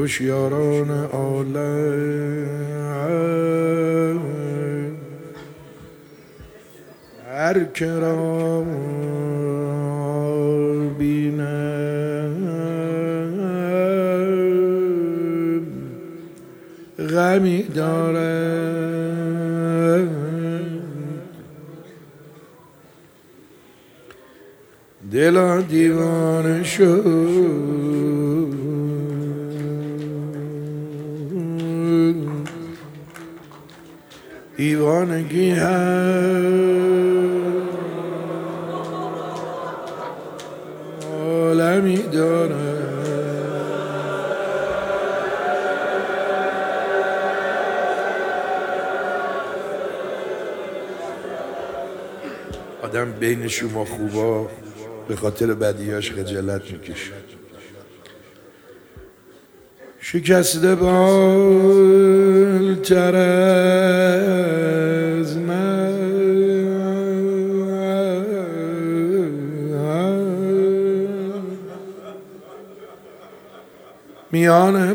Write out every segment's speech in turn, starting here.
هوشیاران عالم هر که را بینم غمی دارم، دلا دیوانه شد، دیوانگی هم عالمی داره. آدم بین شما خوبا به خاطر بدیاش خجالت میکشه. شکسته بالتر از من میان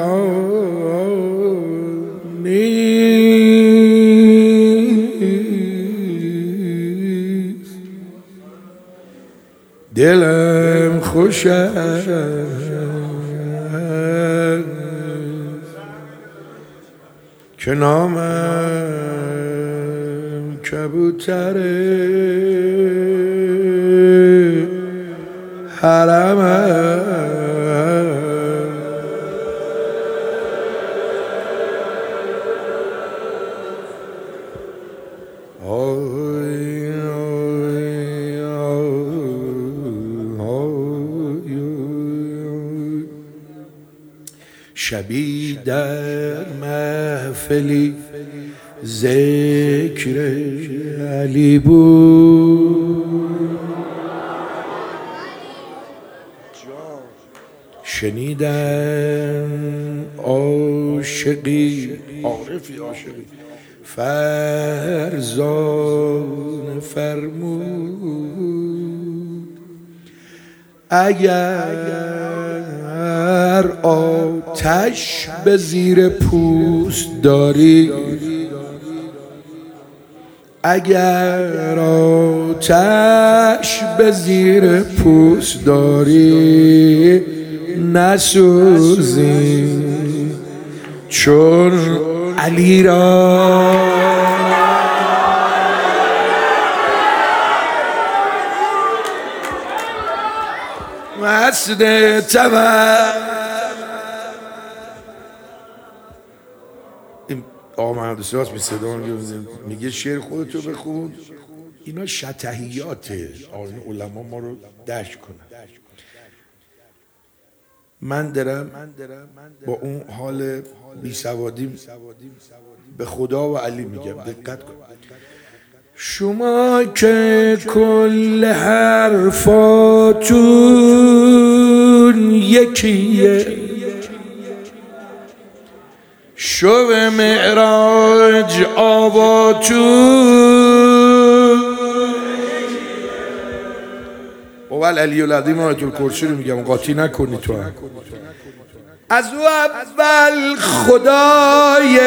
مرغان نیست، دلم خوش است که نامم کبوتر حرم است. شبی در محفلی ذکر علی بود، شنیدم عاشقی عارفی عاشقی فرزانه فرمود اگر آتش به زیر پوست داری، اگر آتش به زیر پوست داری نسوزی چون علی را مست این آقا محمد سراس می صدا میگه شعر خودتو بخون. اینا شطحیاته، آقایون علما ما رو درک کنن. من دارم با اون حال بیسوادیم به خدا و علی میگم دقت کن. شما که کل حرفاتون یکیه، شب معراج آباتون اول علی العظیم آیت الکرسی رو میگم قاطی نکنی تو هم. از او اول خدای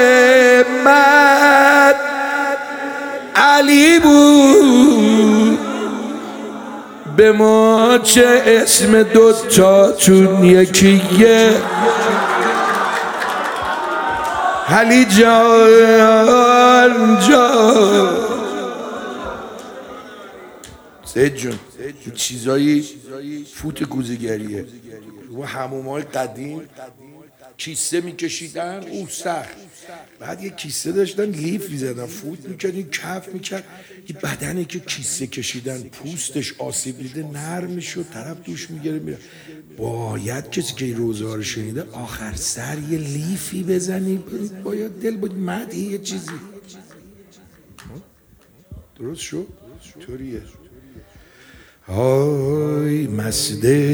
من علی بود، به ما چه اسم دوتاتون یکیه، علی جان جان. سید جون این چیزایی فوت کوزه‌گریه. و حمومای قدیم کیسه میکشیدن او سخت، بعد یه کیسه داشتن لیف میزدن فوت میکرد این کف میکرد، یه بدنی که کیسه کشیدن پوستش آسیب دیده نرم میشد، طرف دوش میگیره میره. باید کسی که این روزه ها رو شنیده آخر سر یه لیفی بزنی، باید دل بود مدی یه چیزی. درست شد؟ طوریه. های مسجد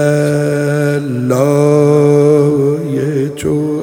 تولای تو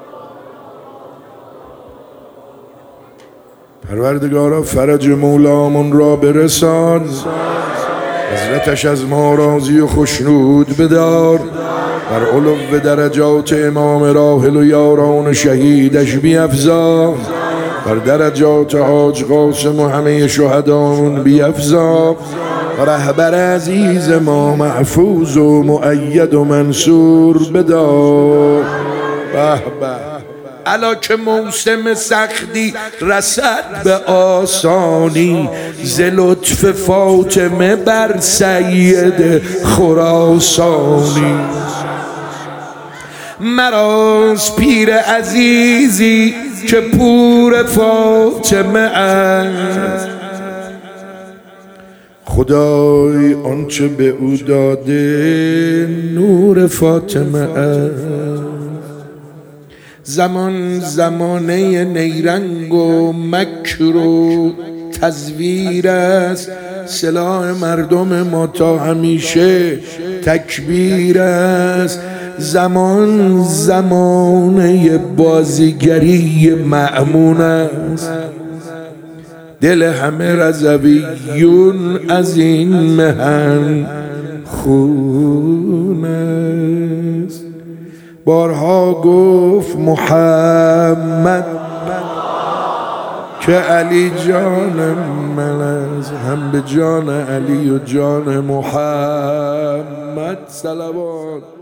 پروردگارا فرج مولامون را برسان، حضرتش از ما راضی و خشنود بدار، بر علو درجات امام راحل و یاران شهیدش بیفزا، بر درجات حاج قاسم و همه شهدامون بیفزا، و رهبر عزیز ما محفوظ و مؤید و منصور بدار. به به الا که موسم سختی رسد به آسانی، ز لطف فاطمه بر سید خراسانی. مراست پیر عزیزی که پور فاطمه است، خدای آنچه به او داده نور فاطمه است. زمان زمانه نیرنگ و مکر و تزویر است، سلاح مردم ما تا همیشه تکبیر است. زمان زمانه بازیگری مأمون است، دل همه رضویون از این مهن خون است. بارها گفت محمد که علی جان من است، هم به جان علی و جان محمد صلوات.